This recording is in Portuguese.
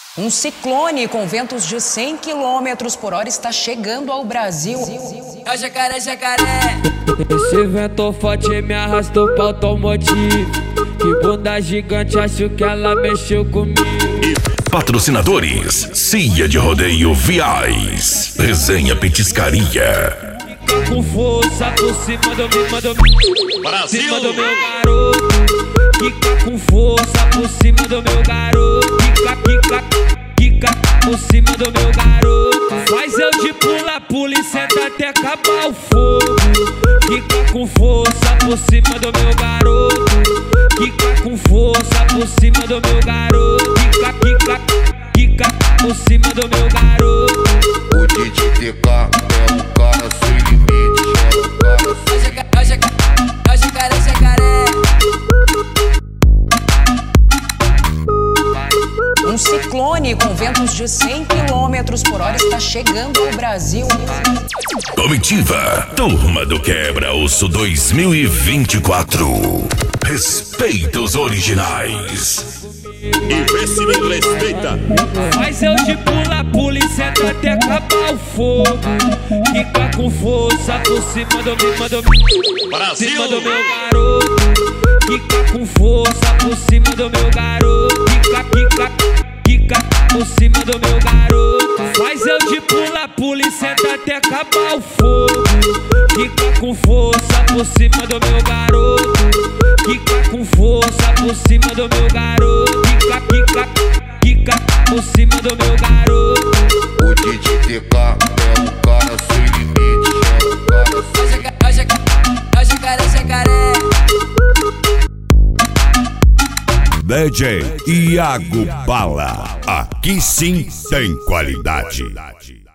Um ciclone com ventos de 100 km por hora está chegando ao Brasil. É o jacaré, jacaré. Esse vento forte me arrastou pra automotivo. Que bunda gigante, acho que ela mexeu comigo. Patrocinadores: Cia de Rodeio Viais, Resenha Petiscaria. Fica com força por cima do meu Brasil. cima do meu garoto. Fica com força por cima do meu garoto. Fica por cima do meu garoto. Faz eu de pula e senta até acabar o fogo. Fica com força por cima do meu garoto. Fica com força por cima do meu garoto. Fica por cima do meu garoto. O DJ TK é o cara sem limite. É o jacaré, jacaré. Um ciclone com ventos de 100 km por hora está chegando ao Brasil. Comitiva, Turma do Quebra-Osso 2024. Respeita os originais. E vê se me respeita. Faz eu de pula e senta até acabar o fogo. Fica com força por cima do meu Brasil. cima do meu garoto. Fica com força por cima do meu garoto. Fica por cima do meu garoto. Faz eu de pula e senta até acabar o fogo. Fica com força por cima do meu garoto. Fica com força por cima do meu garoto. Fica por cima do meu garoto. O DJ TK é o cara sem limite. É o jacaré, jacaré. DJ Iago Bala. Aqui sim tem qualidade.